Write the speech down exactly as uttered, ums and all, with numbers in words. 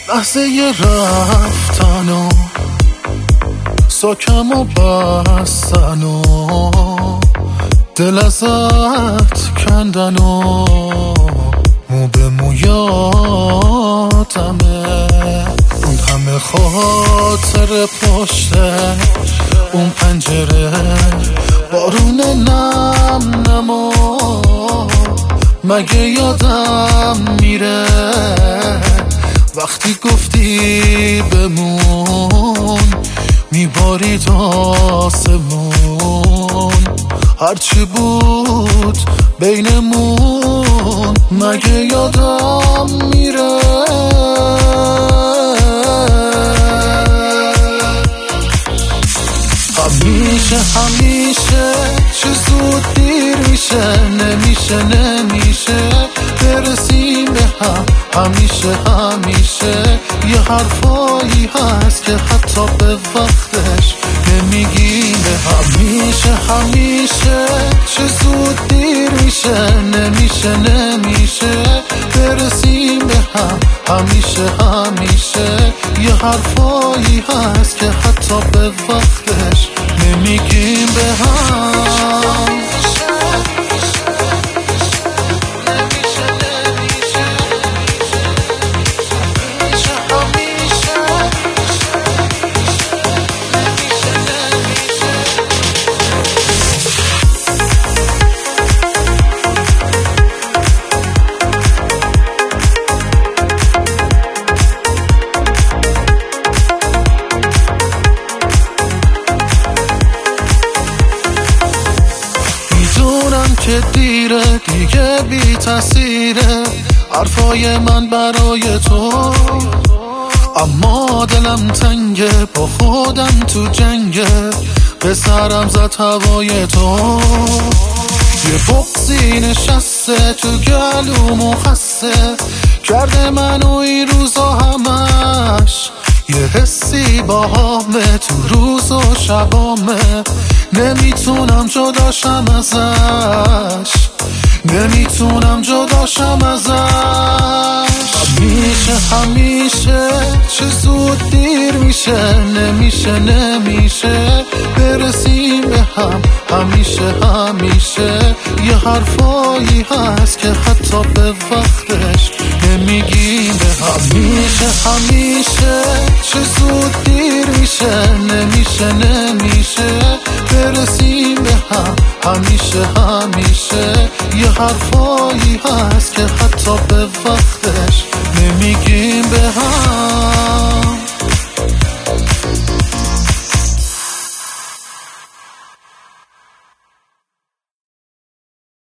لحظه رفتن و ساکم و بستن و دل ازت کندن و مو به مو یادمه، اون همه خاطر پشت اون پنجره، بارون نم نما مگه یادم میره وقتی گفتی بمون میبارید آسمون، هرچی بود بینمون مگه یادم میره. همیشه همیشه چه زود دیر میشه، نمیشه نمیشه برسیم به هم، همیشه همیشه یه حرفایی هست که حتی به وقتش نمیگیم به هم. همیشه همیشه چه زود دیر میشه، نمیشه نمیشه برسیم به هم، همیشه همیشه یه حرفایی هست که حتی به وقتش نمیگیم به هم. که دیره دیگه بی تأثیره حرفای من برای تو، اما دلم تنگه با خودم تو جنگه، به سرم زد هوای تو، یه بغضی نشسته تو گلوم و خسته کرده منو این روزا همش، یه حسی با همه تو روز و شبامه، نمیتونم جداشم ازش، نمیتونم جداشم ازش. همیشه همیشه چه زود دیر میشه، نمیشه نمیشه برسیم به هم، همیشه همیشه یه حرفایی هست که حتی به وقتش نمیگیم به هم. همیشه همیشه چه زود دیر میشه، نمیشه نمیشه برسیم به هم، همیشه همیشه یه حرفایی هست